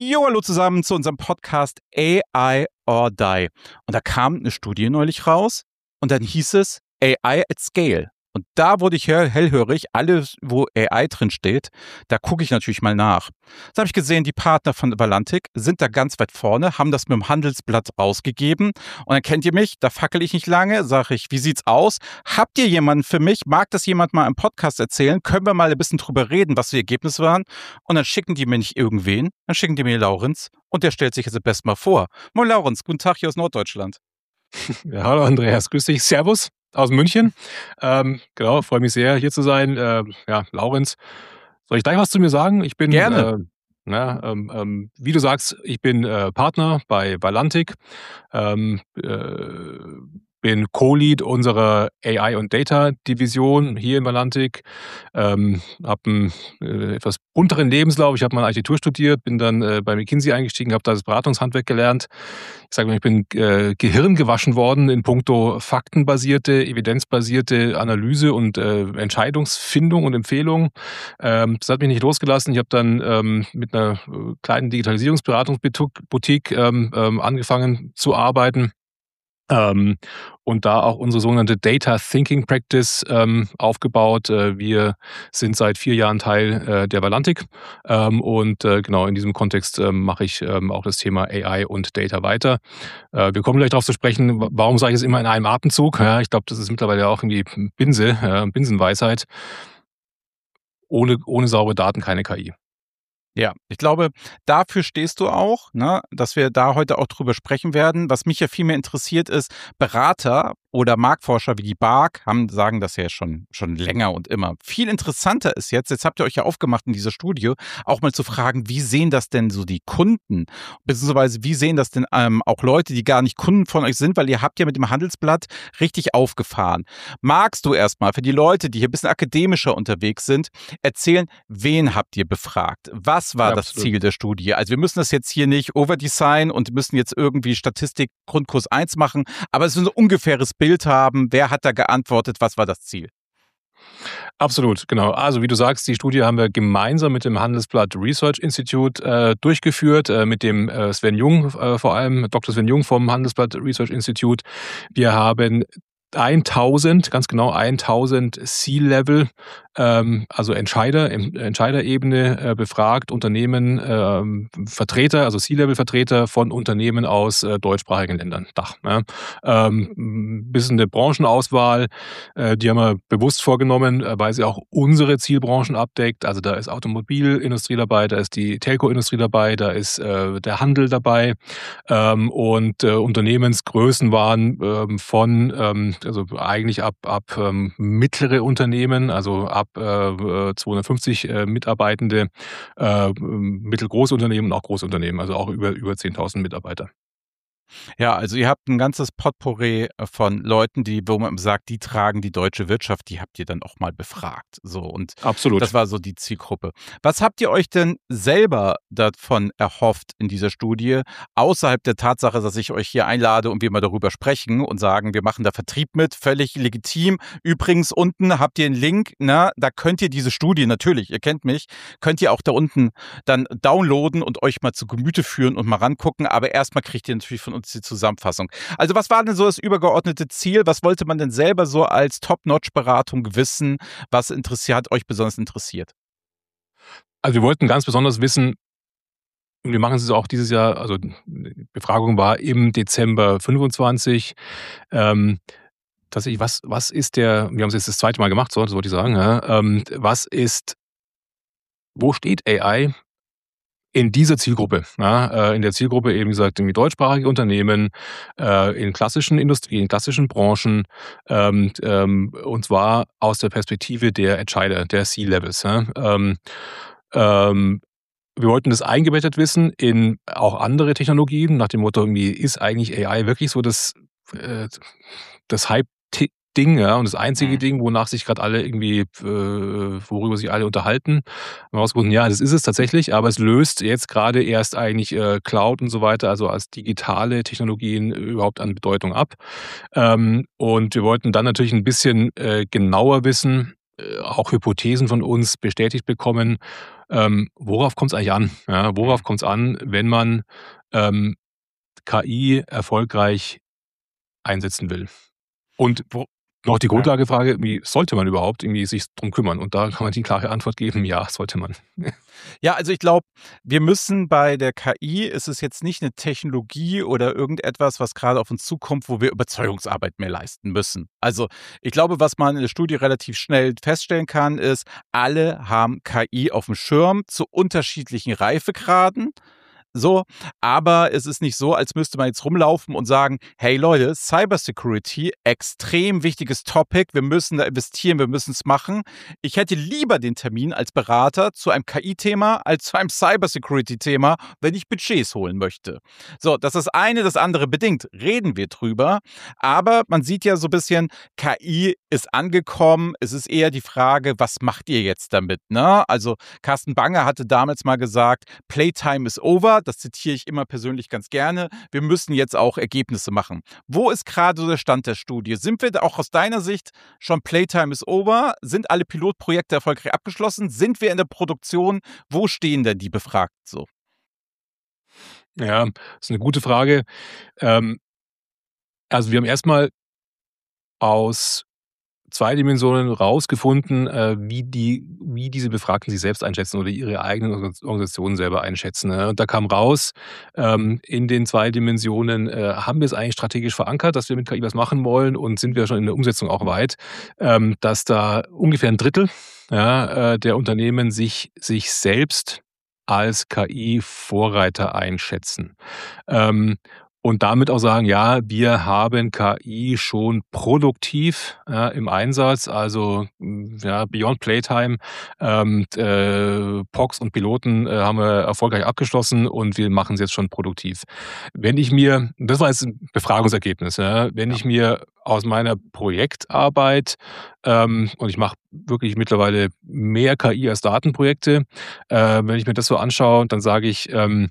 Jo, hallo zusammen zu unserem Podcast AI or Die. Und da kam eine Studie neulich raus und dann hieß es AI at Scale. Und da wurde ich hellhörig, alles, wo AI drin steht, da gucke ich natürlich mal nach. Da habe ich gesehen, die Partner von Valantic sind da ganz weit vorne, haben das mit dem Handelsblatt rausgegeben. Und dann kennt ihr mich, da fackel ich nicht lange, sage ich, wie sieht's aus? Habt ihr jemanden für mich? Mag das jemand mal im Podcast erzählen? Können wir mal ein bisschen drüber reden, was die Ergebnisse waren? Und dann schicken die mir nicht irgendwen, dann schicken die mir Laurenz und der stellt sich jetzt am besten mal vor. Moin Laurenz, guten Tag hier aus Norddeutschland. Ja, hallo Andreas, grüß dich, servus aus München. Genau, freue mich sehr, hier zu sein. Laurenz, soll ich gleich was zu mir sagen? Ich bin, Gerne. wie du sagst, ich bin Partner bei Valantic, ähm, äh, bin Co-Lead unserer AI- und Data-Division hier in Valantic, habe einen etwas bunteren Lebenslauf. Ich habe mal Architektur studiert, bin dann bei McKinsey eingestiegen, habe da das Beratungshandwerk gelernt. Ich sage mal, ich bin Gehirn gewaschen worden in puncto faktenbasierte, evidenzbasierte Analyse und Entscheidungsfindung und Empfehlung. Das hat mich nicht losgelassen. Ich habe dann mit einer kleinen Digitalisierungsberatungsboutique angefangen zu arbeiten. Und da auch unsere sogenannte Data Thinking Practice aufgebaut. Wir sind seit 4 Jahren Teil der Valantic genau in diesem Kontext mache ich auch das Thema AI und Data weiter. Wir kommen gleich darauf zu sprechen, warum sage ich es immer in einem Atemzug? Ja, ich glaube, das ist mittlerweile auch irgendwie Binsenweisheit. Ohne saubere Daten keine KI. Ja, ich glaube, dafür stehst du auch, ne, dass wir da heute auch drüber sprechen werden. Was mich ja viel mehr interessiert ist, Berater oder Marktforscher wie die BARC sagen das ja schon länger und immer. Viel interessanter ist jetzt habt ihr euch ja aufgemacht in dieser Studie, auch mal zu fragen, wie sehen das denn so die Kunden? Beziehungsweise wie sehen das denn auch Leute, die gar nicht Kunden von euch sind, weil ihr habt ja mit dem Handelsblatt richtig aufgefahren. Magst du erstmal für die Leute, die hier ein bisschen akademischer unterwegs sind, erzählen, wen habt ihr befragt? Was war das Ziel der Studie? Also wir müssen das jetzt hier nicht overdesignen und müssen jetzt irgendwie Statistik Grundkurs 1 machen, aber es ist ein ungefähres Bild haben, wer hat da geantwortet, was war das Ziel? Absolut, genau. Also wie du sagst, die Studie haben wir gemeinsam mit dem Handelsblatt Research Institute durchgeführt, mit dem Sven Jung, vor allem Dr. Sven Jung vom Handelsblatt Research Institute. Wir haben 1000 C-Level, also Entscheiderebene befragt, Unternehmen, Vertreter, also C-Level-Vertreter von Unternehmen aus deutschsprachigen Ländern, Dach. Ja. Bisschen eine Branchenauswahl, die haben wir bewusst vorgenommen, weil sie auch unsere Zielbranchen abdeckt. Also da ist Automobilindustrie dabei, da ist die Telco-Industrie dabei, da ist der Handel dabei und Unternehmensgrößen waren also eigentlich ab mittlere Unternehmen, also ab 250 Mitarbeitende, mittelgroße Unternehmen und auch große Unternehmen, also auch über 10.000 Mitarbeiter. Ja, also ihr habt ein ganzes Potpourri von Leuten, wo man sagt, die tragen die deutsche Wirtschaft, die habt ihr dann auch mal befragt. So, und Absolut. das war so die Zielgruppe. Was habt ihr euch denn selber davon erhofft in dieser Studie, außerhalb der Tatsache, dass ich euch hier einlade und wir mal darüber sprechen und sagen, wir machen da Vertrieb mit, völlig legitim. Übrigens, unten habt ihr einen Link, da könnt ihr diese Studie, natürlich, ihr kennt mich, könnt ihr auch da unten dann downloaden und euch mal zu Gemüte führen und mal rangucken, aber erstmal kriegt ihr natürlich von uns die Zusammenfassung. Also was war denn so das übergeordnete Ziel? Was wollte man denn selber so als Top-Notch-Beratung wissen? Was hat euch besonders interessiert? Also wir wollten ganz besonders wissen, und wir machen es auch dieses Jahr, also die Befragung war im Dezember 25. Tatsächlich, was ist wir haben es jetzt das 2. Mal gemacht, so, das wollte ich sagen, ja, wo steht AI in dieser Zielgruppe, ja, in der Zielgruppe eben gesagt, irgendwie deutschsprachige Unternehmen, in klassischen Industrien, in klassischen Branchen, und zwar aus der Perspektive der Entscheider, der C-Levels. Ja. Wir wollten das eingebettet wissen in auch andere Technologien, nach dem Motto, irgendwie, ist eigentlich AI wirklich so das Hype-Ding, ja, und das einzige Ding, wonach sich gerade alle irgendwie, worüber sich alle unterhalten. Haben wir herausgefunden, ja, das ist es tatsächlich, aber es löst jetzt gerade erst eigentlich Cloud und so weiter, also als digitale Technologien überhaupt an Bedeutung ab. Und wir wollten dann natürlich ein bisschen genauer wissen, auch Hypothesen von uns bestätigt bekommen. Worauf kommt es eigentlich an? Ja, worauf Mhm. kommt es an, wenn man ähm, KI erfolgreich einsetzen will? Und Wo noch die ja. Grundlagefrage, wie sollte man überhaupt irgendwie sich drum kümmern? Und da kann man die klare Antwort geben, ja, sollte man. Ja, also ich glaube, wir müssen bei der KI, ist es jetzt nicht eine Technologie oder irgendetwas, was gerade auf uns zukommt, wo wir Überzeugungsarbeit mehr leisten müssen. Also, ich glaube, was man in der Studie relativ schnell feststellen kann, ist, alle haben KI auf dem Schirm zu unterschiedlichen Reifegraden. So, aber es ist nicht so, als müsste man jetzt rumlaufen und sagen: „Hey Leute, Cybersecurity, extrem wichtiges Topic. Wir müssen da investieren, wir müssen es machen.“ Ich hätte lieber den Termin als Berater zu einem KI-Thema als zu einem Cybersecurity-Thema, wenn ich Budgets holen möchte. So, dass das eine das andere bedingt, reden wir drüber. Aber man sieht ja so ein bisschen, KI ist angekommen. Es ist eher die Frage, was macht ihr jetzt damit, ne? Also, Carsten Bange hatte damals mal gesagt: „Playtime is over.“ Das zitiere ich immer persönlich ganz gerne. Wir müssen jetzt auch Ergebnisse machen. Wo ist gerade so der Stand der Studie? Sind wir da auch aus deiner Sicht schon Playtime is over? Sind alle Pilotprojekte erfolgreich abgeschlossen? Sind wir in der Produktion? Wo stehen denn die Befragten so? Ja, ist eine gute Frage. Ähm, also, wir haben erstmal aus 2 Dimensionen rausgefunden, wie diese Befragten sich selbst einschätzen oder ihre eigenen Organisationen selber einschätzen, ne? Und da kam raus, in den 2 Dimensionen, haben wir es eigentlich strategisch verankert, dass wir mit KI was machen wollen und sind wir schon in der Umsetzung auch weit, dass da ungefähr ein Drittel, ja, der Unternehmen sich selbst als KI-Vorreiter einschätzen. Ähm, und damit auch sagen: „Ja, wir haben KI schon produktiv, ja, im Einsatz, also, ja, Beyond Playtime, POCs und Piloten, haben wir erfolgreich abgeschlossen und wir machen es jetzt schon produktiv.“ Wenn ich mir das war jetzt 'n Befragungsergebnis, ja. Wenn Ja. ich mir aus meiner Projektarbeit, und ich mache wirklich mittlerweile mehr KI als Datenprojekte, wenn ich mir das so anschaue, dann sage ich,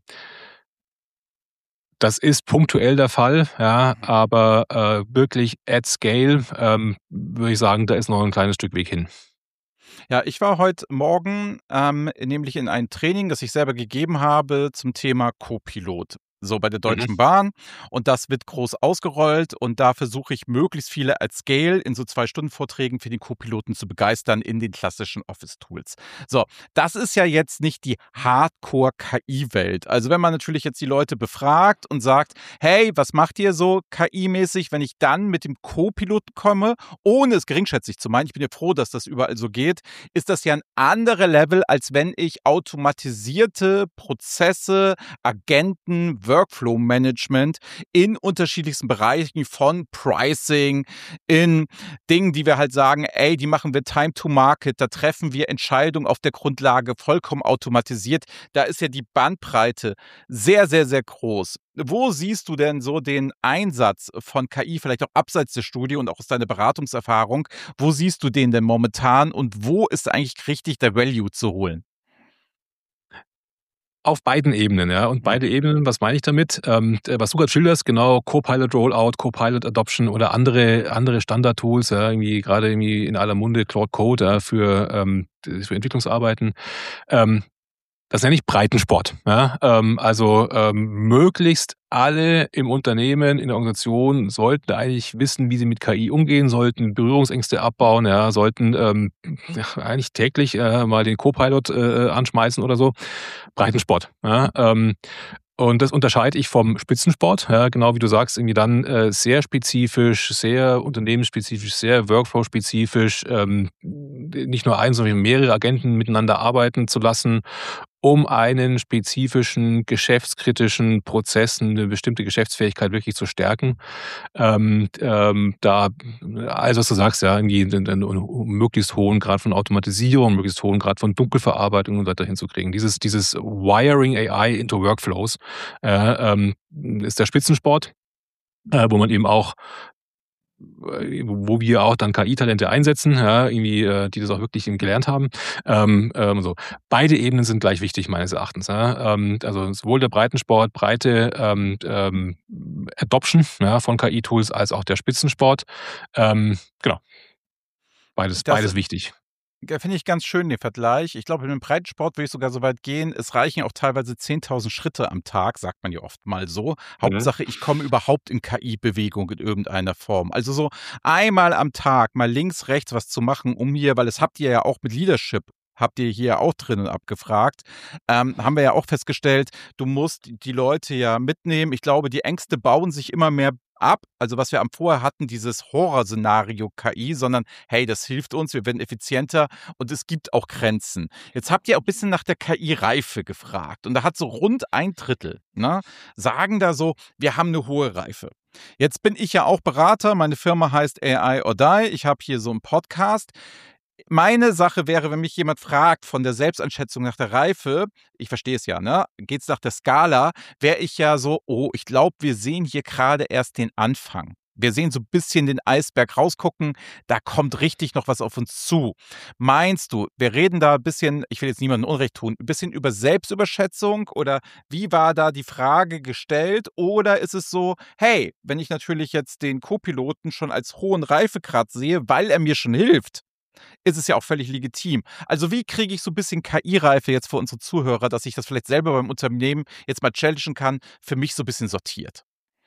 das ist punktuell der Fall, ja, Mhm. aber, wirklich at scale, würde ich sagen, da ist noch 'n kleines Stück Weg hin. Ja, ich war heute Morgen, nämlich in einem Training, das ich selber gegeben habe zum Thema Co-Pilot, so bei der Mhm. Deutschen Bahn. Und das wird groß ausgerollt und da versuche ich möglichst viele at scale in so 2 Stunden Vorträgen für den Co-Piloten zu begeistern in den klassischen Office-Tools. So, das ist ja jetzt nicht die Hardcore-KI-Welt. Also wenn man natürlich jetzt die Leute befragt und sagt: „Hey, was macht ihr so KI-mäßig?“ Wenn ich dann mit dem Co-Piloten komme, ohne es geringschätzig zu meinen, ich bin ja froh, dass das überall so geht, ist das ja ein anderer Level, als wenn ich automatisierte Prozesse, Agenten, Workflow-Management in unterschiedlichsten Bereichen von Pricing, in Dingen, die wir halt sagen: „Ey, die machen wir Time to Market, da treffen wir Entscheidungen auf der Grundlage vollkommen automatisiert.“ Da ist ja die Bandbreite sehr, sehr, sehr groß. Wo siehst du denn so den Einsatz von KI, vielleicht auch abseits der Studie und auch aus deiner Beratungserfahrung? Wo siehst du den denn momentan und wo ist eigentlich richtig der Value zu holen? Auf beiden Ebenen, ja. Und Mhm. beide Ebenen, was meine ich damit? Was du grad schilderst, genau, Copilot Rollout, Copilot Adoption oder andere Standardtools, ja, irgendwie grade irgendwie in aller Munde Claude Code, ja, für Entwicklungsarbeiten. Ähm, Das nenne ich Breitensport, ja. Möglichst alle im Unternehmen, in der Organisation sollten eigentlich wissen, wie sie mit KI umgehen, sollten Berührungsängste abbauen, ja, sollten, ja, eigentlich täglich, mal den Copilot, anschmeißen oder so. Breitensport, ja. Und das unterscheide ich vom Spitzensport, ja, genau wie du sagst, irgendwie dann, sehr spezifisch, sehr unternehmensspezifisch, sehr workflow-spezifisch, nicht nur ein, sondern mehrere Agenten miteinander arbeiten zu lassen, um einen spezifischen geschäftskritischen Prozess, eine bestimmte Geschäftsfähigkeit wirklich zu stärken. Da also, was du sagst, ja, irgendwie 'n möglichst hohen Grad von Automatisierung, möglichst hohen Grad von Dunkelverarbeitung und so weiter hinzukriegen. Dieses Wiring AI into Workflows, ist der Spitzensport, wo man eben auch wo wir auch dann KI-Talente einsetzen, ja, irgendwie, die das auch wirklich gelernt haben. So. Beide Ebenen sind gleich wichtig meines Erachtens, ja. Also sowohl der Breitensport, breite Adoption, ja, von KI-Tools als auch der Spitzensport. Genau, beides Das beides wichtig. Finde ich ganz schön den Vergleich. Ich glaube, im Breitensport würde ich sogar so weit gehen, es reichen auch teilweise 10.000 Schritte am Tag, sagt man ja oft mal so. Mhm. Hauptsache, ich komme überhaupt in KI-Bewegung in irgendeiner Form. Also so einmal am Tag mal links, rechts was zu machen, um hier, weil das habt ihr ja auch mit Leadership, habt ihr hier auch drinnen abgefragt, haben wir ja auch festgestellt, du musst die Leute ja mitnehmen. Ich glaube, die Ängste bauen sich immer mehr ab. Also was wir am vorher hatten, dieses Horrorszenario KI, sondern hey, das hilft uns, wir werden effizienter und es gibt auch Grenzen. Jetzt habt ihr auch ein bisschen nach der KI-Reife gefragt und da hat so rund ein Drittel, ne, sagen da so, wir haben eine hohe Reife. Jetzt bin ich ja auch Berater, meine Firma heißt AI or Die, ich habe hier so einen Podcast. Meine Sache wäre, wenn mich jemand fragt von der Selbsteinschätzung nach der Reife, ich verstehe es ja, ne? Geht's nach der Skala, wäre ich ja so, oh, ich glaube, wir sehen hier gerade erst den Anfang. Wir sehen so ein bisschen den Eisberg rausgucken, da kommt richtig noch was auf uns zu. Meinst du, wir reden da ein bisschen, ich will jetzt niemandem Unrecht tun, ein bisschen über Selbstüberschätzung oder wie war da die Frage gestellt? Oder ist es so, hey, wenn ich natürlich jetzt den Co-Piloten schon als hohen Reifegrad sehe, weil er mir schon hilft, ist es ja auch völlig legitim. Also wie kriege ich so ein bisschen KI-Reife jetzt für unsere Zuhörer, dass ich das vielleicht selber beim Unternehmen jetzt mal challengen kann, für mich so ein bisschen sortiert?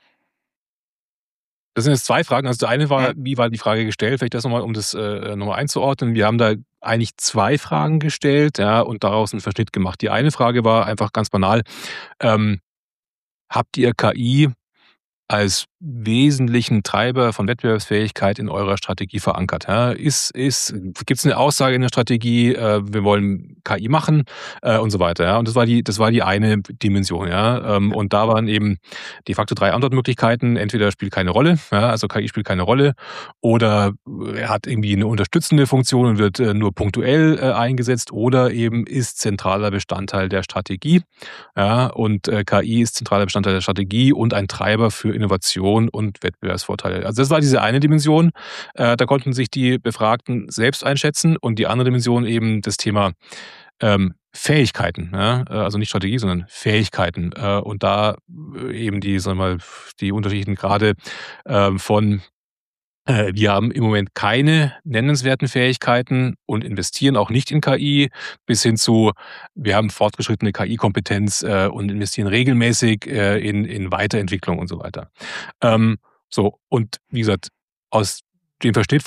Das sind jetzt 2 Fragen. Also, die eine war, Mhm. wie war die Frage gestellt? Vielleicht das nochmal, um das, noch einzuordnen. Wir haben da eigentlich 2 Fragen gestellt, ja, und daraus einen Verschnitt gemacht. Die eine Frage war einfach ganz banal, ähm, habt ihr KI als wesentlichen Treiber von Wettbewerbsfähigkeit in eurer Strategie verankert? Ja, gibt es eine Aussage in der Strategie, wir wollen KI machen und so weiter. Ja? Und das war die eine Dimension. Ja? Und da waren eben de facto 3 Antwortmöglichkeiten. Entweder spielt keine Rolle, ja? Also KI spielt keine Rolle, oder er hat irgendwie eine unterstützende Funktion und wird nur punktuell eingesetzt, oder eben ist zentraler Bestandteil der Strategie. Ja, und KI ist zentraler Bestandteil der Strategie und ein Treiber für Innovation und Wettbewerbsvorteile. Also das war diese eine Dimension. Da konnten sich die Befragten selbst einschätzen, und die andere Dimension eben das Thema Fähigkeiten. Ja? Also nicht Strategie, sondern Fähigkeiten. Und da eben die, sagen wir mal, die unterschiedlichen Grade von wir haben im Moment keine nennenswerten Fähigkeiten und investieren auch nicht in KI, bis hin zu, wir haben fortgeschrittene KI-Kompetenz und investieren regelmäßig in Weiterentwicklung und so weiter. So, und wie gesagt, aus dem Verschnitt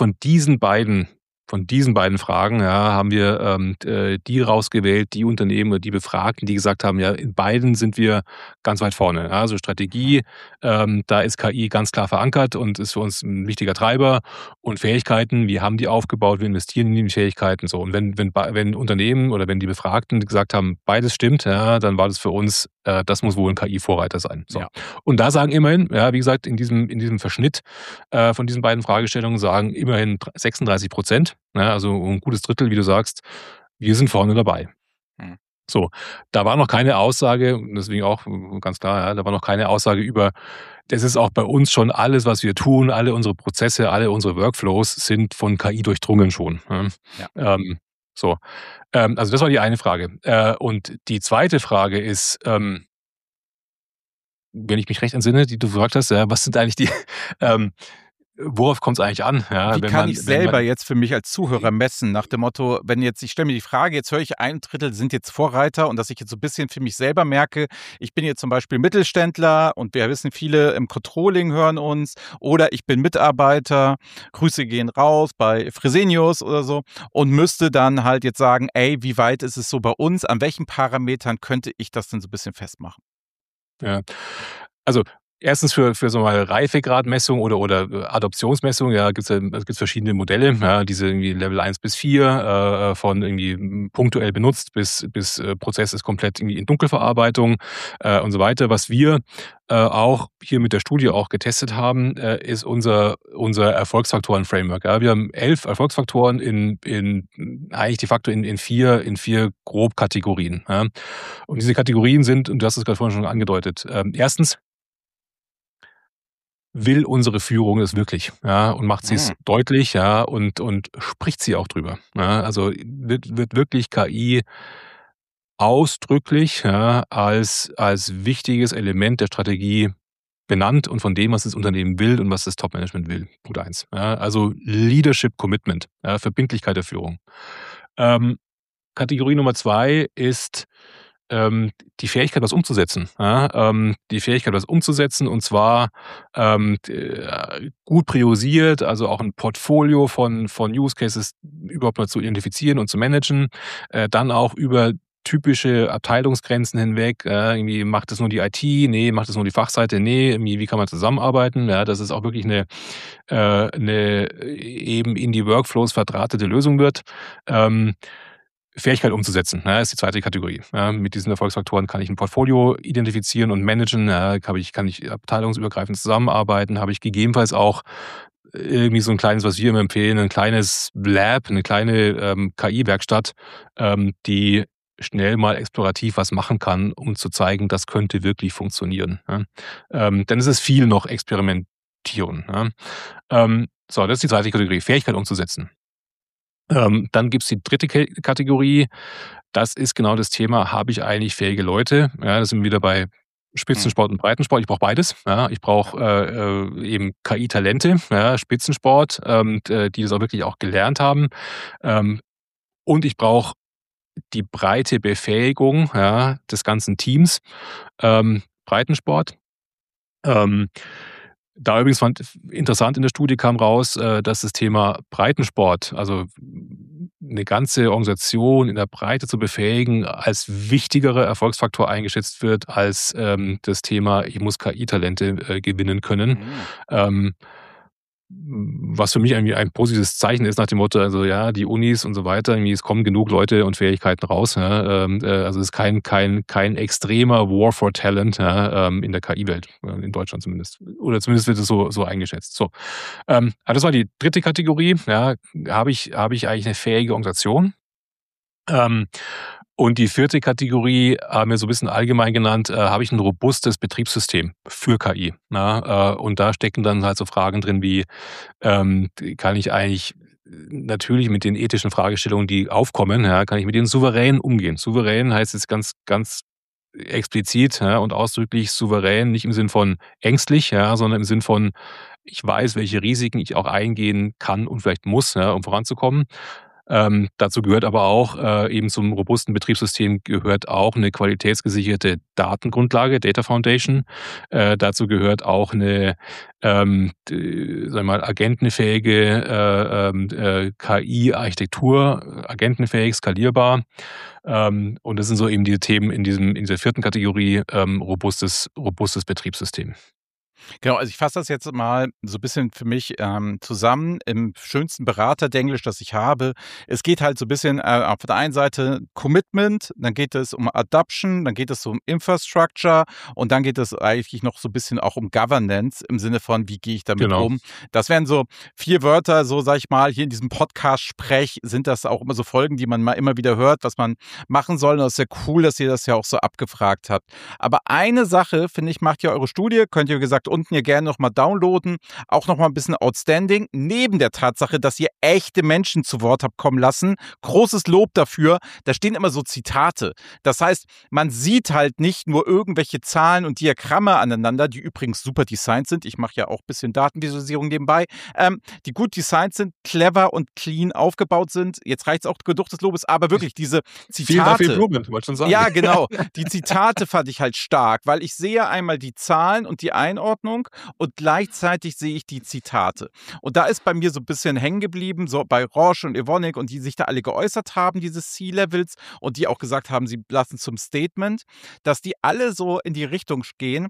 von diesen beiden Fragen, ja, haben wir die rausgewählt, die Unternehmen oder die Befragten, die gesagt haben, ja, in beiden sind wir ganz weit vorne. Ja, also Strategie, da ist KI ganz klar verankert und ist für uns ein wichtiger Treiber. Und Fähigkeiten, wir haben die aufgebaut, wir investieren in die Fähigkeiten. So. Und wenn Unternehmen oder wenn die Befragten gesagt haben, beides stimmt, ja, dann war das für uns, das muss wohl ein KI-Vorreiter sein. So. Ja. Und da sagen immerhin, ja, wie gesagt, in diesem Verschnitt von diesen beiden Fragestellungen sagen immerhin 36%, ja, also ein gutes Drittel, wie du sagst, wir sind vorne dabei. Mhm. So, da war noch keine Aussage, deswegen auch ganz klar, ja, da war noch keine Aussage über, das ist auch bei uns schon alles, was wir tun, alle unsere Prozesse, alle unsere Workflows sind von KI durchdrungen schon. Ja. Ja. So, also das war die eine Frage. Und die zweite Frage ist, wenn ich mich recht entsinne, die du gefragt hast, ja, was sind eigentlich die, ähm, worauf kommt es eigentlich an? Ja, Wie kann ich wenn selber man jetzt für mich als Zuhörer messen, nach dem Motto, wenn jetzt, ich stelle mir die Frage, jetzt höre ich, ein Drittel sind jetzt Vorreiter und dass ich jetzt so ein bisschen für mich selber merke, ich bin jetzt zum Beispiel Mittelständler und wir wissen, viele im Controlling hören uns oder ich bin Mitarbeiter, Grüße gehen raus bei Fresenius oder so und müsste dann halt jetzt sagen, ey, wie weit ist es so bei uns, an welchen Parametern könnte ich das denn so ein bisschen festmachen? Ja. Also, erstens für so mal Reifegradmessung oder Adoptionsmessung, ja, gibt's verschiedene Modelle, ja, diese irgendwie Level 1 bis 4, von irgendwie punktuell benutzt bis Prozess ist komplett irgendwie in Dunkelverarbeitung, und so weiter. Was wir auch hier mit der Studie auch getestet haben, ist unser Erfolgsfaktoren-Framework. Ja. Wir haben 11 Erfolgsfaktoren in eigentlich de facto in vier Grobkategorien. Ja. Und diese Kategorien sind, und du hast es gerade vorhin schon angedeutet, erstens, will unsere Führung es wirklich, ja, und macht sie es Mhm. deutlich, ja, und spricht sie auch drüber. Ja. Also wird wirklich KI ausdrücklich, ja, als wichtiges Element der Strategie benannt und von dem, was das Unternehmen will und was das Top-Management will. Punkt eins. Ja. Also Leadership Commitment, ja, Verbindlichkeit der Führung. Kategorie Nummer 2 ist die Fähigkeit, was umzusetzen. Ja, die Fähigkeit, was umzusetzen, und zwar gut priorisiert, also auch ein Portfolio von Use Cases überhaupt mal zu identifizieren und zu managen, dann auch über typische Abteilungsgrenzen hinweg, irgendwie macht es nur die IT, nee, macht es nur die Fachseite, nee, irgendwie, wie kann man zusammenarbeiten, ja, dass es auch wirklich eine eben in die Workflows verdrahtete Lösung wird. Fähigkeit umzusetzen, ne, ist die zweite Kategorie. Ja, mit diesen Erfolgsfaktoren kann ich ein Portfolio identifizieren und managen, ja, kann ich abteilungsübergreifend zusammenarbeiten, habe ich gegebenenfalls auch irgendwie so ein kleines, was wir immer empfehlen, ein kleines Lab, eine kleine KI-Werkstatt, die schnell mal explorativ was machen kann, um zu zeigen, das könnte wirklich funktionieren. Ja. Denn es ist viel noch Experimentieren. Ja. So, das ist die zweite Kategorie, Fähigkeit umzusetzen. Dann gibt's die dritte Kategorie. Das ist genau das Thema, habe ich eigentlich fähige Leute? Ja, da sind wir wieder bei Hm. Spitzensport und Breitensport. Ich brauche beides. Ja, ich brauche eben KI-Talente, ja, Spitzensport, die das auch wirklich auch gelernt haben. Ähm, und ich brauche die breite Befähigung, ja, des ganzen Teams. Breitensport. Ähm, Da übrigens fand interessant in der Studie kam raus, dass das Thema Breitensport, also eine ganze Organisation in der Breite zu befähigen, als wichtigerer Erfolgsfaktor eingeschätzt wird als, das Thema, ich muss KI-Talente, gewinnen können. Hm. Ähm, Was für mich irgendwie ein positives Zeichen ist nach dem Motto, also ja, die Unis und so weiter, irgendwie, es kommen genug Leute und Fähigkeiten raus. Ja, also es ist kein extremer War for Talent, ja, in der KI-Welt, in Deutschland zumindest. Oder zumindest wird es so eingeschätzt. So. Aber das war die dritte Kategorie. Ja, habe ich eigentlich eine fähige Organisation? Ähm, und die vierte Kategorie haben wir so ein bisschen allgemein genannt, habe ich ein robustes Betriebssystem für KI, ja? Und da stecken dann halt so Fragen drin wie, kann ich eigentlich natürlich mit den ethischen Fragestellungen, die aufkommen, ja, kann ich mit denen souverän umgehen? Souverän heißt jetzt ganz explizit, ja, und ausdrücklich souverän, nicht im Sinn von ängstlich, ja, sondern im Sinn von, ich weiß, welche Risiken ich auch eingehen kann und vielleicht muss, ja, um voranzukommen. Dazu gehört aber auch, eben zum robusten Betriebssystem gehört auch eine qualitätsgesicherte Datengrundlage, Data Foundation. Dazu gehört auch eine, sagen wir mal, agentenfähige, KI-Architektur, agentenfähig, skalierbar. Und das sind so eben diese Themen in dieser vierten Kategorie, robustes Betriebssystem. Genau, also ich fasse das jetzt mal so ein bisschen für mich, zusammen im schönsten Beraterdenglisch, das ich habe. Es geht halt so ein bisschen, auf der einen Seite Commitment, dann geht es um Adoption, dann geht es um Infrastructure und dann geht es eigentlich noch so ein bisschen auch um Governance im Sinne von: Wie gehe ich damit Genau. um? Das wären so 4 Wörter, so sage ich mal, hier in diesem Podcast-Sprech sind das auch immer so Folgen, die man mal immer wieder hört, was man machen soll. Und das ist ja cool, dass ihr das ja auch so abgefragt habt. Aber eine Sache, finde ich, macht ja eure Studie, könnt ihr, wie gesagt, unten hier gerne noch mal downloaden, auch noch mal ein bisschen outstanding, neben der Tatsache, dass ihr echte Menschen zu Wort habt kommen lassen. Großes Lob dafür. Da stehen immer so Zitate. Das heißt, man sieht halt nicht nur irgendwelche Zahlen und Diagramme aneinander, die übrigens super designt sind. Ich mache ja auch ein bisschen Datenvisualisierung nebenbei, die gut designt sind, clever und clean aufgebaut sind. Jetzt reicht es auch genug des Lobes, aber wirklich diese Vielen Dank für Zitate. Improvement, wollte schon sagen. Ja, genau. Die Zitate fand ich halt stark, weil ich sehe einmal die Zahlen und die Einordnung und gleichzeitig sehe ich die Zitate. Und da ist bei mir so ein bisschen hängen geblieben, so bei Roche und Evonik und die sich da alle geäußert haben, diese C-Levels, und die auch gesagt haben, sie lassen zum Statement, dass die alle so in die Richtung gehen.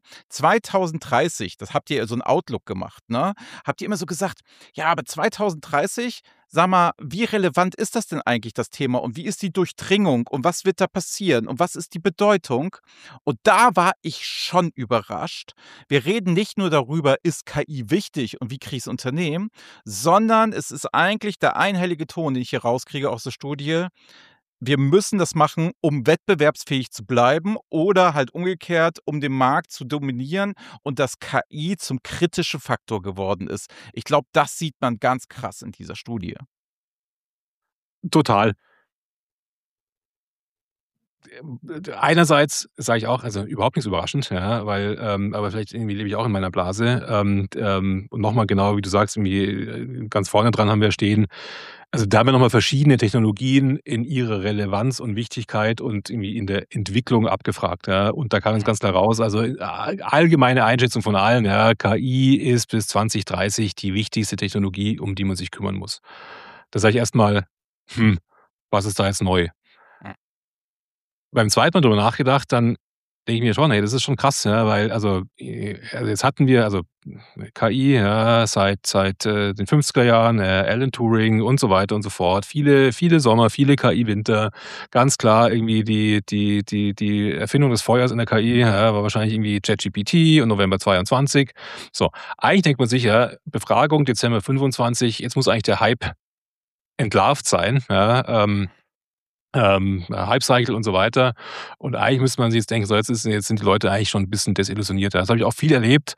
2030, das habt ihr so ein Outlook gemacht, ne? Habt ihr immer so gesagt, ja, aber 2030, sag mal, wie relevant ist das denn eigentlich, das Thema? Und wie ist die Durchdringung? Und was wird da passieren? Und was ist die Bedeutung? Und da war ich schon überrascht. Wir reden nicht nur darüber, ist KI wichtig und wie kriege ich es Unternehmen, sondern es ist eigentlich der einhellige Ton, den ich hier rauskriege aus der Studie. Wir müssen das machen, um wettbewerbsfähig zu bleiben oder halt umgekehrt, um den Markt zu dominieren und dass KI zum kritischen Faktor geworden ist. Ich glaube, das sieht man ganz krass in dieser Studie. Total. Einerseits sage ich auch, also überhaupt nichts überraschend, ja, weil, aber vielleicht irgendwie lebe ich auch in meiner Blase. Und nochmal genau, wie du sagst, irgendwie ganz vorne dran haben wir stehen. Also da haben wir nochmal verschiedene Technologien in ihrer Relevanz und Wichtigkeit und irgendwie in der Entwicklung abgefragt. Ja. Und da kam jetzt ganz klar raus, also allgemeine Einschätzung von allen, ja, KI ist bis 2030 die wichtigste Technologie, um die man sich kümmern muss. Da sage ich erstmal, was ist da jetzt neu? Beim zweiten Mal drüber nachgedacht, dann denke ich mir schon: „Hey, das ist schon krass", ja, weil also jetzt hatten wir KI, ja, seit den 50er Jahren, Alan Turing und so weiter und so fort. Viele Sommer, viele KI-Winter. Ganz klar irgendwie die Erfindung des Feuers in der KI, ja, war wahrscheinlich irgendwie ChatGPT und November 22. So, eigentlich denkt man sich, ja, Befragung Dezember 25, jetzt muss eigentlich der Hype entlarvt sein, ja, Hype-Cycle und so weiter. Und eigentlich müsste man sich jetzt denken, so jetzt sind die Leute eigentlich schon ein bisschen desillusionierter. Das habe ich auch viel erlebt.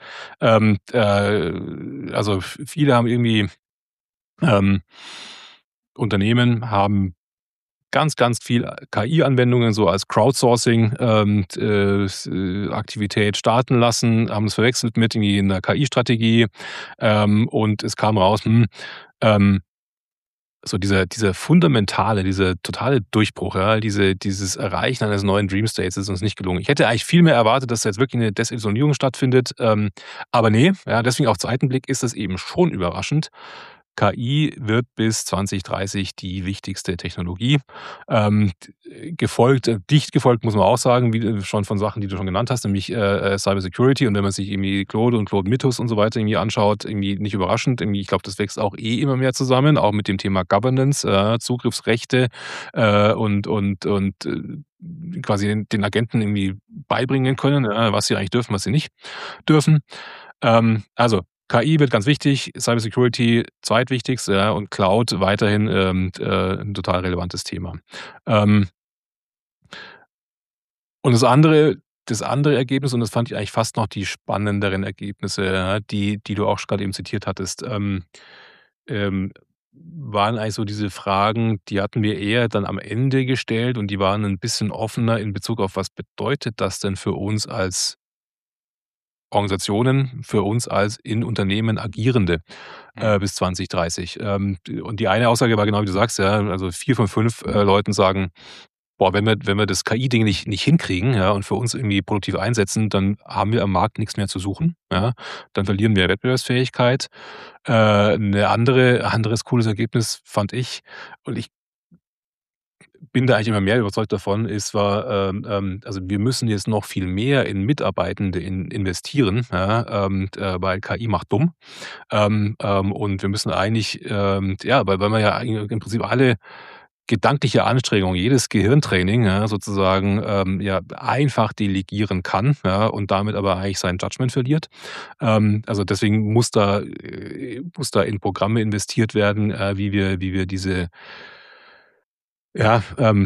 Also viele haben irgendwie ähm, Unternehmen haben ganz viel KI-Anwendungen so als Crowdsourcing Aktivität starten lassen, haben es verwechselt mit irgendwie 'ner KI-Strategie, und es kam raus, ähm so dieser fundamentale, dieser totale Durchbruch, ja, dieses Erreichen eines neuen Dream States ist uns nicht gelungen. Ich hätte eigentlich viel mehr erwartet, dass da jetzt wirklich eine Desillusionierung stattfindet, aber nee, ja, deswegen auf zweiten Blick ist es eben schon überraschend. KI wird bis 2030 die wichtigste Technologie. Dicht gefolgt muss man auch sagen, wie schon von Sachen, die du schon genannt hast, nämlich Cyber Security. Und wenn man sich irgendwie Claude und Claude Mythos und so weiter irgendwie anschaut, irgendwie nicht überraschend. Irgendwie, ich glaube, das wächst auch immer mehr zusammen, auch mit dem Thema Governance, Zugriffsrechte und quasi den Agenten irgendwie beibringen können, was sie eigentlich dürfen, was sie nicht dürfen. Also KI wird ganz wichtig, Cybersecurity zweitwichtigst, ja, und Cloud weiterhin 'n total relevantes Thema. Ähm, und das andere Ergebnis, und das fand ich eigentlich fast noch die spannenderen Ergebnisse, ja, die du auch grad eben zitiert hattest, ähm, waren eigentlich so diese Fragen, die hatten wir eher dann am Ende gestellt und die waren ein bisschen offener in Bezug auf: Was bedeutet das denn für uns als Organisationen, für uns als in Unternehmen Agierende, Mhm. bis 2030. Und die eine Aussage war genau wie du sagst, ja, also 4 von 5 Leuten sagen: „Boah, wenn wir das KI-Ding nicht hinkriegen, ja, und für uns irgendwie produktiv einsetzen, dann haben wir am Markt nichts mehr zu suchen, ja. Dann verlieren wir Wettbewerbsfähigkeit." 'Ne anderes cooles Ergebnis fand ich, und ich bin da eigentlich immer mehr überzeugt davon, also wir müssen jetzt noch viel mehr in Mitarbeitende investieren, ja, weil KI macht dumm. Und wir müssen eigentlich, ja, weil man ja im Prinzip alle gedankliche Anstrengung, jedes Gehirntraining, ja, sozusagen, ja, einfach delegieren kann, ja, und damit aber eigentlich sein Judgment verliert. Also deswegen muss da in Programme investiert werden, wie wir diese, ja,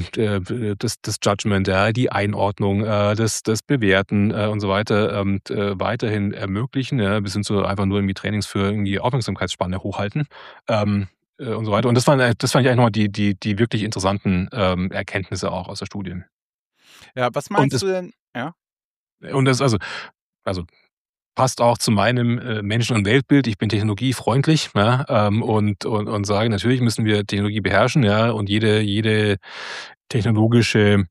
das Judgment, ja, die Einordnung, das Bewerten, und so weiter, weiterhin ermöglichen, ja, bis hin zu einfach nur irgendwie Trainings für irgendwie Aufmerksamkeitsspanne hochhalten, und so weiter. Und das fand ich eigentlich noch mal die wirklich interessanten, Erkenntnisse auch aus der Studie. Ja, was Und meinst das du denn? Ja? und das also passt auch zu meinem, Menschen und Weltbild. Ich bin technologiefreundlich, ja, und sage, natürlich müssen wir Technologie beherrschen, ja, und jede technologische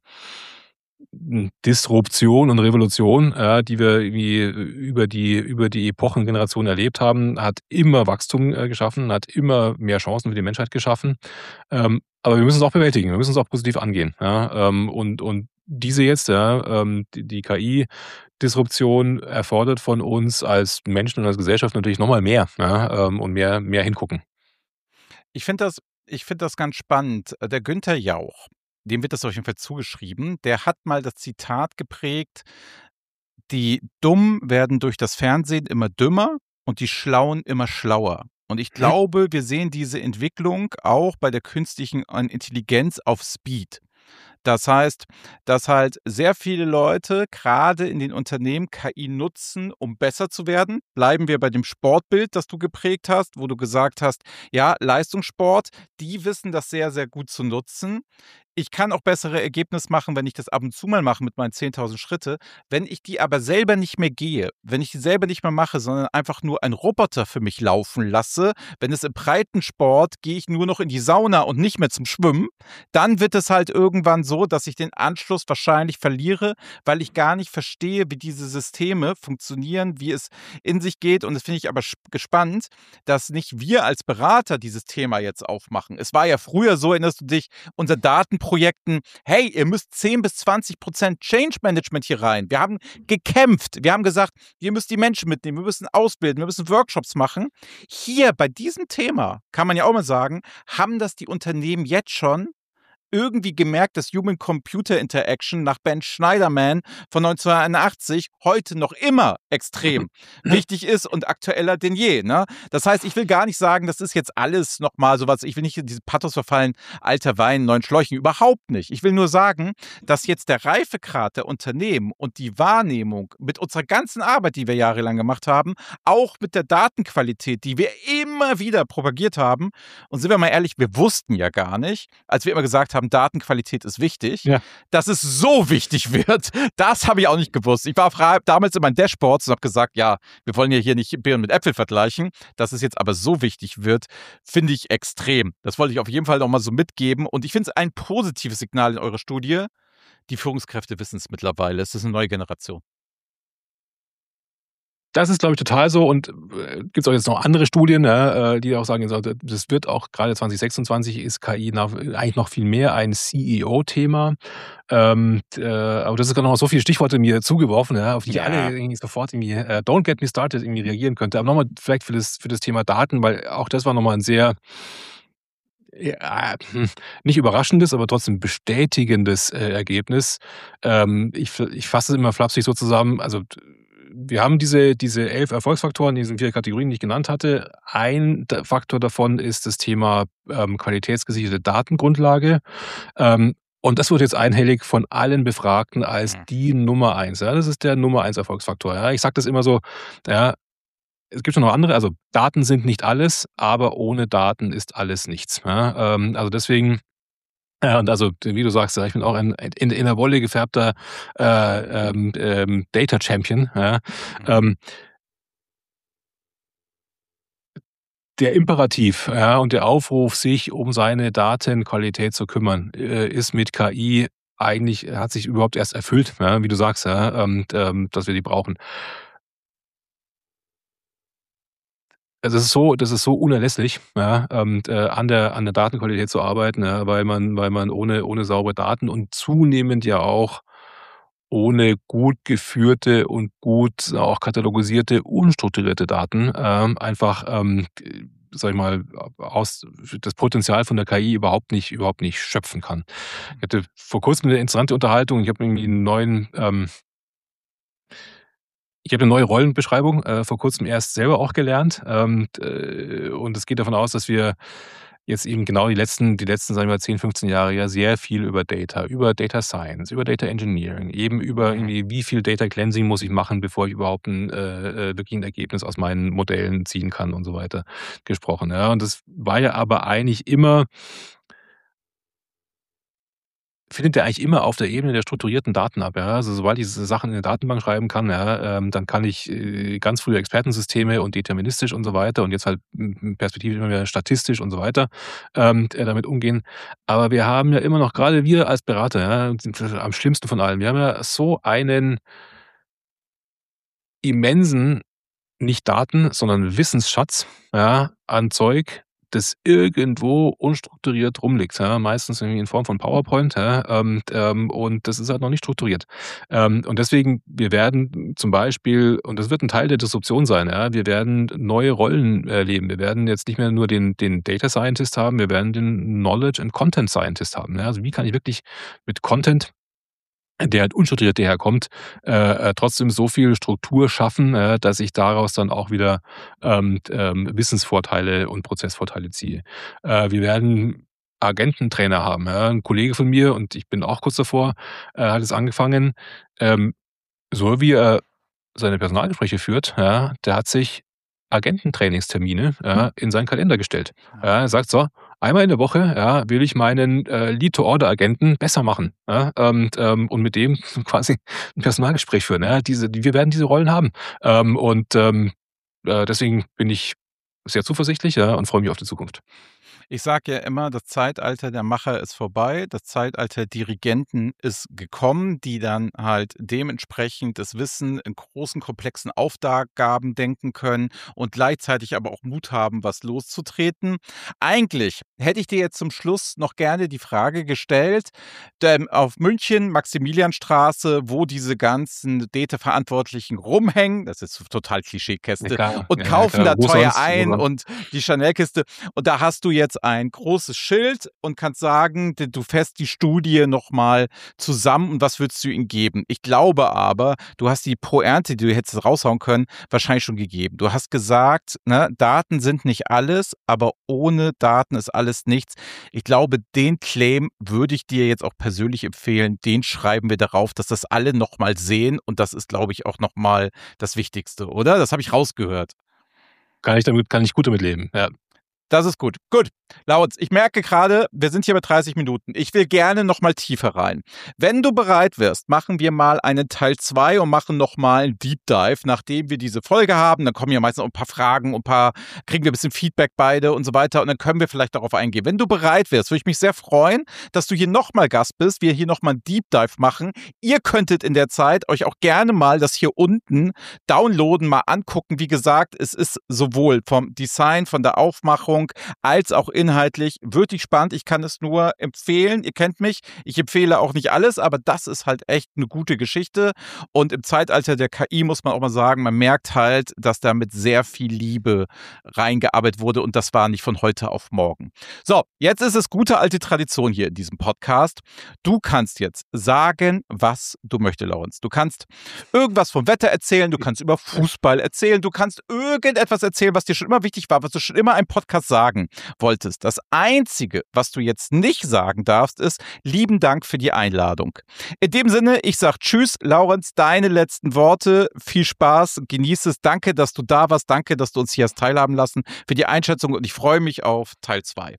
Disruption und Revolution, ja, die wir irgendwie über die Epochengeneration erlebt haben, hat immer Wachstum, geschaffen, hat immer mehr Chancen für die Menschheit geschaffen. Aber wir müssen es auch bewältigen, wir müssen es auch positiv angehen, ja, und diese jetzt, ja, die KI-Disruption erfordert von uns als Menschen und als Gesellschaft natürlich noch mal mehr, ja, und mehr hingucken. Ich finde das ganz spannend. Der Günther Jauch, dem wird das auf jeden Fall zugeschrieben, der hat mal das Zitat geprägt: „Die Dummen werden durch das Fernsehen immer dümmer und die Schlauen immer schlauer.“ Und ich Mhm. glaube, wir sehen diese Entwicklung auch bei der künstlichen Intelligenz auf Speed. Das heißt, dass halt sehr viele Leute gerade in den Unternehmen KI nutzen, um besser zu werden. Bleiben wir bei dem Sportbild, das du geprägt hast, wo du gesagt hast: „Ja, Leistungssport, die wissen das sehr, sehr gut zu nutzen.“ Ich kann auch bessere Ergebnisse machen, wenn ich das ab und zu mal mache mit meinen 10.000 Schritte. Wenn ich die aber selber nicht mehr gehe, wenn ich die selber nicht mehr mache, sondern einfach nur einen Roboter für mich laufen lasse, wenn es im Breitensport gehe ich nur noch in die Sauna und nicht mehr zum Schwimmen, dann wird es halt irgendwann so, dass ich den Anschluss wahrscheinlich verliere, weil ich gar nicht verstehe, wie diese Systeme funktionieren, wie es in sich geht. Und das finde ich aber gespannt, dass nicht wir als Berater dieses Thema jetzt aufmachen. Es war ja früher so, erinnerst du dich, unser Datenprojekten, hey, ihr müsst 10-20% Change Management hier rein. Wir haben gekämpft. Wir haben gesagt, ihr müsst die Menschen mitnehmen, wir müssen ausbilden, wir müssen Workshops machen. Hier bei diesem Thema, kann man ja auch mal sagen, haben das die Unternehmen jetzt schon irgendwie gemerkt, dass Human-Computer-Interaction nach Ben Schneiderman von 1981 heute noch immer extrem wichtig ist und aktueller denn je. Ne? Das heißt, ich will gar nicht sagen, das ist jetzt alles nochmal sowas, ich will nicht in diese Pathos verfallen, alter Wein, neuen Schläuchen, überhaupt nicht. Ich will nur sagen, dass jetzt der Reifegrad der Unternehmen und die Wahrnehmung mit unserer ganzen Arbeit, die wir jahrelang gemacht haben, auch mit der Datenqualität, die wir immer wieder propagiert haben, und sind wir mal ehrlich, wir wussten ja gar nicht, als wir immer gesagt haben, Datenqualität ist wichtig, dass es so wichtig wird. Das habe ich auch nicht gewusst. Ich war damals in meinen Dashboards und habe gesagt, ja, wir wollen ja hier nicht Birnen mit Äpfel vergleichen. Dass es jetzt aber so wichtig wird, finde ich extrem. Das wollte ich auf jeden Fall noch mal so mitgeben. Und ich finde es ein positives Signal in eurer Studie. Die Führungskräfte wissen es mittlerweile. Es ist eine neue Generation. Das ist, glaube ich, total so. Und gibt es auch jetzt noch andere Studien, die auch sagen, das wird auch gerade 2026 ist KI eigentlich noch viel mehr ein CEO-Thema. Aber das ist gerade noch so viele Stichworte mir zugeworfen, auf die ich alle irgendwie sofort irgendwie don't get me started irgendwie reagieren könnte. Aber nochmal vielleicht für das Thema Daten, weil auch das war nochmal ein sehr nicht überraschendes, aber trotzdem bestätigendes Ergebnis. Ich fasse es immer flapsig so zusammen. Also wir haben diese 11 Erfolgsfaktoren, diesen 4 Kategorien, die ich genannt hatte. Ein Faktor davon ist das Thema qualitätsgesicherte Datengrundlage. Und das wird jetzt einhellig von allen Befragten als die Nummer 1. Ja, das ist der Nummer 1 Erfolgsfaktor. Ja. Ich sage das immer so, ja, es gibt schon noch andere, also Daten sind nicht alles, aber ohne Daten ist alles nichts. Ja. Also deswegen und also, wie du sagst, ich bin auch ein in der Wolle gefärbter Data Champion. Ja. Der Imperativ und der Aufruf, sich um seine Datenqualität zu kümmern, ist mit KI eigentlich, hat sich überhaupt erst erfüllt, wie du sagst, dass wir die brauchen. Also das ist so unerlässlich, an der Datenqualität zu arbeiten, weil man ohne saubere Daten und zunehmend ja auch ohne gut geführte und gut auch katalogisierte, unstrukturierte Daten einfach, sage ich mal, aus das Potenzial von der KI überhaupt nicht schöpfen kann. Ich hatte vor Kurzem eine interessante Unterhaltung. Ich habe irgendwie ich habe eine neue Rollenbeschreibung vor Kurzem erst selber auch gelernt. Und es geht davon aus, dass wir jetzt eben genau die letzten, sagen wir mal, 10, 15 Jahre ja sehr viel über Data Science, über Data Engineering, eben über irgendwie, wie viel Data Cleansing muss ich machen, bevor ich überhaupt wirklich ein Ergebnis aus meinen Modellen ziehen kann und so weiter gesprochen. Ja. Und das war ja aber eigentlich immer findet er eigentlich immer auf der Ebene der strukturierten Daten ab. Ja? Also sobald ich diese Sachen in eine Datenbank schreiben kann, dann kann ich ganz frühe Expertensysteme und deterministisch und so weiter und jetzt halt perspektivisch immer mehr statistisch und so weiter damit umgehen. Aber wir haben ja immer noch, gerade wir als Berater, sind am schlimmsten von allem, wir haben ja so einen immensen, nicht Daten, sondern Wissensschatz an Zeug, das irgendwo unstrukturiert rumliegt, meistens irgendwie in Form von PowerPoint, und das ist halt noch nicht strukturiert. Und deswegen, wir werden zum Beispiel, und das wird ein Teil der Disruption sein, wir werden neue Rollen erleben. Wir werden jetzt nicht mehr nur den Data Scientist haben, wir werden den Knowledge and Content Scientist haben. Also wie kann ich wirklich mit Content, der halt unstrukturiert daherkommt, trotzdem so viel Struktur schaffen, dass ich daraus dann auch wieder Wissensvorteile und Prozessvorteile ziehe. Wir werden Agententrainer haben. Ein Kollege von mir, und ich bin auch kurz davor, hat es angefangen, so wie er seine Personalgespräche führt, der hat sich Agententrainingstermine in seinen Kalender gestellt. Er sagt so, Einmal in der Woche, ja, will ich meinen Lead-to-Order-Agenten besser machen. Ja, und mit dem quasi ein Personalgespräch führen. Ja, wir werden diese Rollen haben. Deswegen bin ich sehr zuversichtlich, ja, und freue mich auf die Zukunft. Ich sage ja immer, das Zeitalter der Macher ist vorbei. Das Zeitalter Dirigenten ist gekommen, die dann halt dementsprechend das Wissen in großen, komplexen Aufgaben denken können und gleichzeitig aber auch Mut haben, was loszutreten. Eigentlich hätte ich dir jetzt zum Schluss noch gerne die Frage gestellt, auf München, Maximilianstraße, wo diese ganzen Dete-Verantwortlichen rumhängen, das ist total Ja Klischeekäste, klar, und ja, kaufen klar. da Wo teuer sonst? Wo ein sonst? und die Chanel-Kiste. Und da hast du jetzt ein großes Schild und kannst sagen, du fährst die Studie nochmal zusammen und was würdest du ihnen geben? Ich glaube aber, du hast die Pointe, die du hättest raushauen können, wahrscheinlich schon gegeben. Du hast gesagt, ne, Daten sind nicht alles, aber ohne Daten ist alles nichts. Ich glaube, den Claim würde ich dir jetzt auch persönlich empfehlen. Den schreiben wir darauf, dass das alle nochmal sehen und das ist, glaube ich, auch nochmal das Wichtigste, oder? Das habe ich rausgehört. Kann ich gut damit leben, ja. Das ist gut. Gut. Laurens, ich merke gerade, wir sind hier bei 30 Minuten. Ich will gerne noch mal tiefer rein. Wenn du bereit wirst, machen wir mal einen Teil 2 und machen noch mal einen Deep Dive, nachdem wir diese Folge haben. Dann kommen ja meistens auch ein paar Fragen und kriegen wir ein bisschen Feedback beide und so weiter und dann können wir vielleicht darauf eingehen. Wenn du bereit wärst, würde ich mich sehr freuen, dass du hier noch mal Gast bist, wir hier noch mal einen Deep Dive machen. Ihr könntet in der Zeit euch auch gerne mal das hier unten downloaden, mal angucken. Wie gesagt, es ist sowohl vom Design, von der Aufmachung als auch inhaltlich wirklich spannend. Ich kann es nur empfehlen. Ihr kennt mich. Ich empfehle auch nicht alles, aber das ist halt echt eine gute Geschichte. Und im Zeitalter der KI muss man auch mal sagen, man merkt halt, dass da mit sehr viel Liebe reingearbeitet wurde und das war nicht von heute auf morgen. So, jetzt ist es gute alte Tradition hier in diesem Podcast. Du kannst jetzt sagen, was du möchtest, Laurens. Du kannst irgendwas vom Wetter erzählen, du kannst über Fußball erzählen, du kannst irgendetwas erzählen, was dir schon immer wichtig war, was du schon immer im Podcast sagen wolltest. Das Einzige, was du jetzt nicht sagen darfst, ist, lieben Dank für die Einladung. In dem Sinne, ich sage Tschüss, Laurens, deine letzten Worte. Viel Spaß, genieß es. Danke, dass du da warst. Danke, dass du uns hier hast teilhaben lassen für die Einschätzung und ich freue mich auf Teil 2.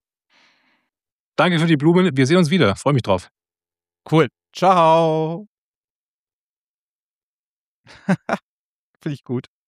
Danke für die Blumen. Wir sehen uns wieder. Freue mich drauf. Cool. Ciao. Finde ich gut.